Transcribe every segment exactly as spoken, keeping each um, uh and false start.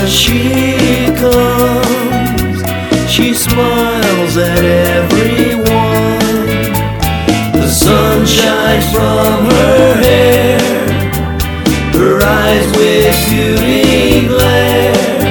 she comes, she smiles at everyone. The sun shines from her hair, her eyes with beauty glare.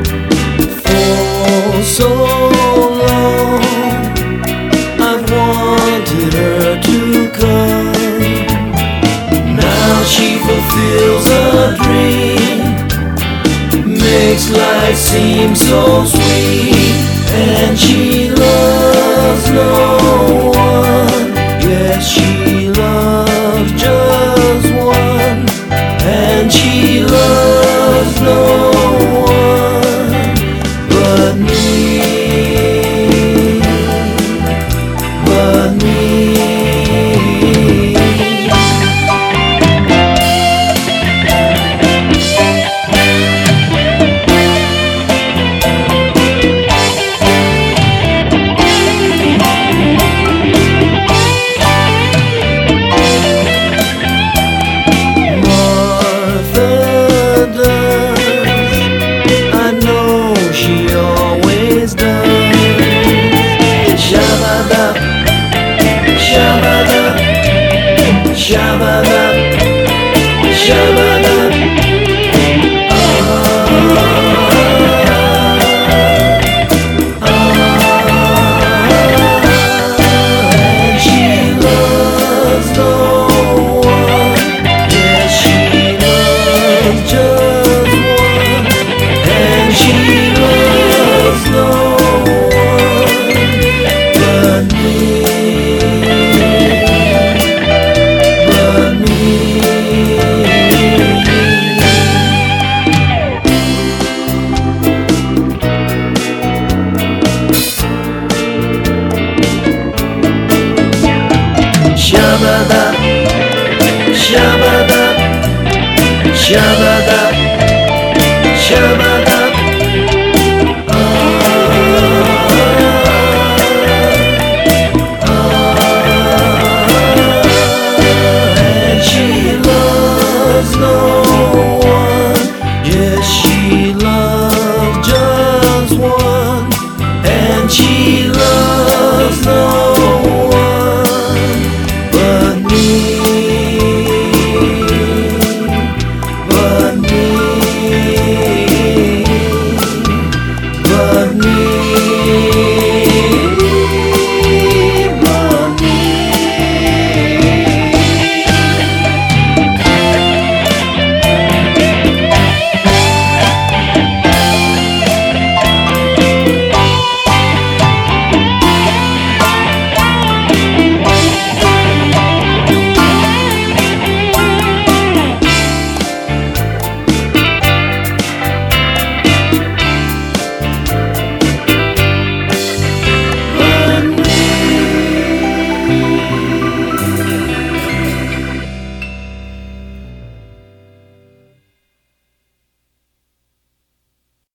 For so long I've wanted her to come. Now she fulfills a dream, makes life seem so sweet, and she loves no one. Yes, she loves just one, and she loves no one but me, but me. Shabba-dub, shabba-dub, ah, ah, and she loves no one. Yes, she loves just one, and she loves no one but me. Shabba-dub, shabba-dub, shabba-dub, shabba-dub.